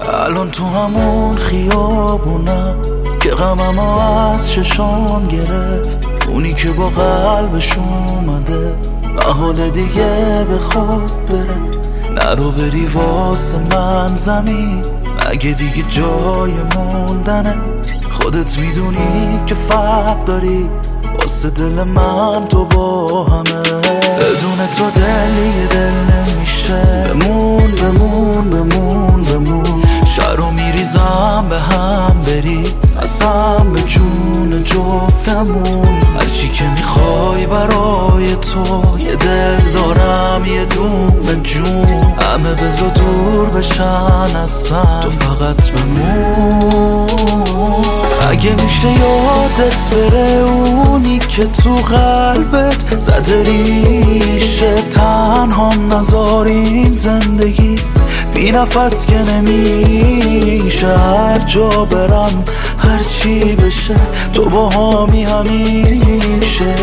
الان تو همون خیابونم که غمم از چشام گرفت، اونی که با قلبش اومده محال دیگه به خود بره. نرو بری واسه من زمین، اگه دیگه جای موندنه. خودت میدونی که فرق داری واسه دل من تو با همه. بدون تو دلی دل نمیشه. بمون بمون بمون بمون، شرو میریزم به هم بری، قسم به جون جفتمون. هرچی که میخوای برای تو، یه دل دارم یه دونه جون. همه بزا دور بشن ازم، تو فقط بمون. اگه میشه یادت بره اونی که تو قلبت زده ریشه، تنها نذار این زندگی بی نفس که نمیشه. هر جا برم هر چی بشه تو با همی همیشه.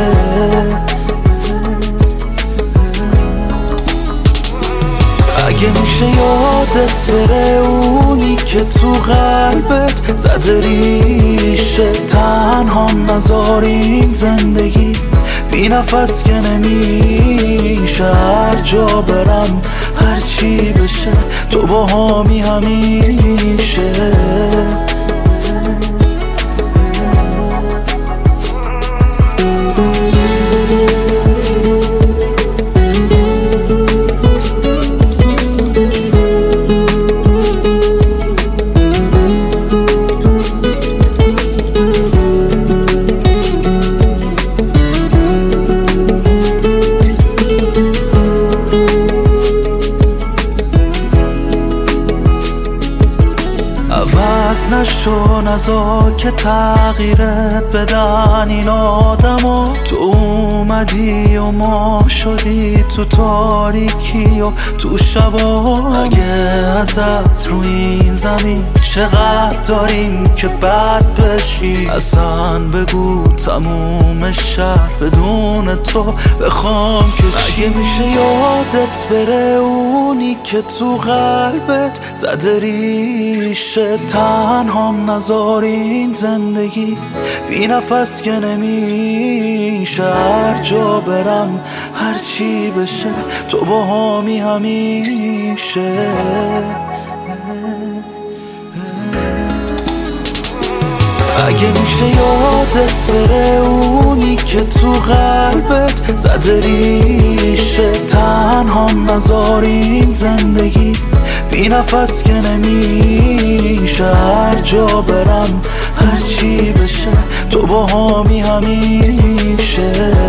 اگه میشه یادت بره اونی که تو قلبت زده ریشه، تنها نذار این زندگی بی نفس که نمیشه. هر جا برم هر چی بشه تو با همی همیشه. عوض نشو نزا که تغییرت بدن این آدما. تو اومدی و ما شدی تو تاریکی و تو شبا. اگه ازت رو این زمین چقدر داریم که بد بشی، اصلا بگو تموم شهر بدون تو بخوام که چی. اگه میشه یادت بره اونی که تو قلبت زده ریشه، تنها نذار این زندگی بی نفس که نمیشه. هر جا برم هر چی بشه تو با همی همیشه. اگه میشه یادت بره اونی که تو قلبت زده ریشه، تنها نذار این زندگی بی نفس که نمیشه. هر جا برم هر چی بشه تو با همی همیشه.